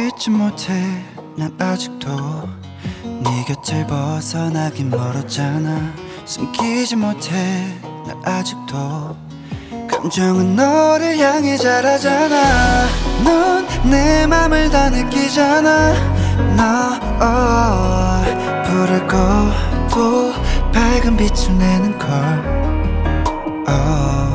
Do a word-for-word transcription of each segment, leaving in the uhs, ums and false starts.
잊지 못해 난 아직도 네 곁을 벗어나긴 멀었잖아. 숨기지 못해 난 아직도 감정은 너를 향해 자라잖아. 넌 내 맘을 다 느끼잖아. 너 oh, 불을 꺼도 밝은 빛을 내는 걸 oh.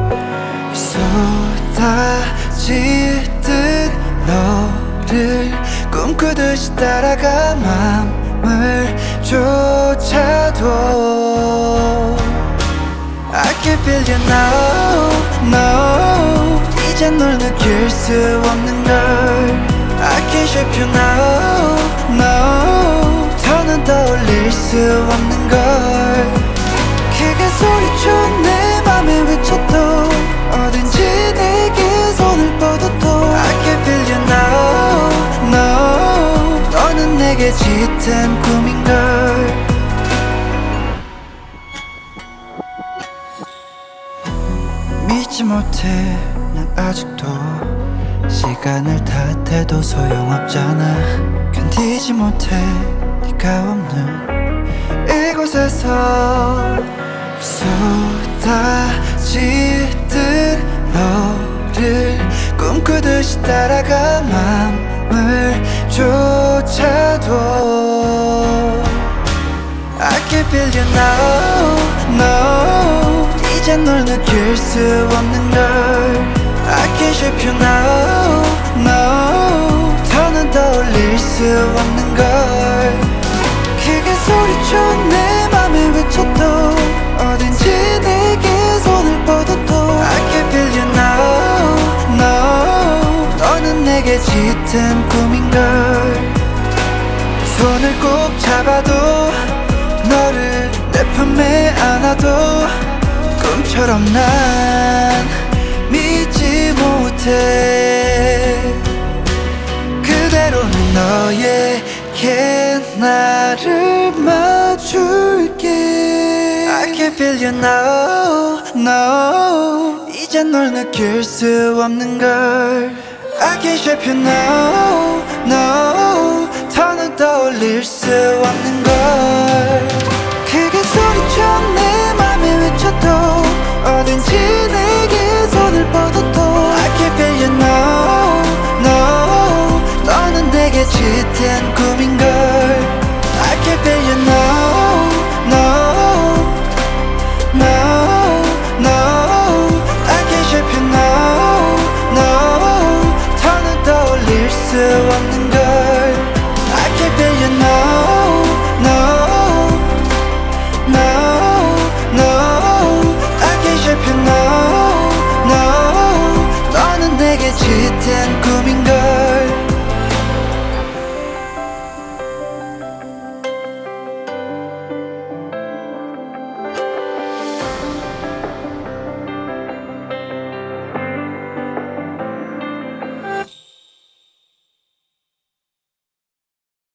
쏟아지듯 너를 꿈꾸듯이 따라가 맘을 쫓아도 I can feel you now, no. 이젠 널 느낄 수 없는 걸 I can shape you now, no. 더는 떠올릴 수 없는 걸 크게 소리쳐 내 맘에 외쳐도 어딘지 내게 손을 뻗어도 I can feel you now, no. 너는 내게 짙은 꿈인걸 믿지 못해 난 아직도 시간을 탓해도 소용없잖아. 견디지 못해 네가 없는 이곳에서 쏟아지듯 너를 꿈꾸듯이 따라가 맘을 쫓아도 I can feel you now, no. 이젠 널 느낄 수 없는 걸 I can shape you now, no. 더는 떠올릴 수 없는 걸 크게 소리쳐 내 맘에 외쳐도 어딘지 내게 손을 뻗어도 I can feel you now, no. 너는 내게 짙은 꿈인걸 손을 꼭 잡아도 너를 내 품에 안아도 꿈처럼 난 믿지 못해. 그대로는 너에게 나를 맞출게 I can feel you now, no. 이젠 널 느낄 수 없는 걸 I can shape you now, no. 더는 떠올릴 수 없는 걸 크게 소리쳐 내 맘에 외쳐도 어딘지 내게 손을 뻗어도 I can feel you now, no. 너는 내게 짙은 꿈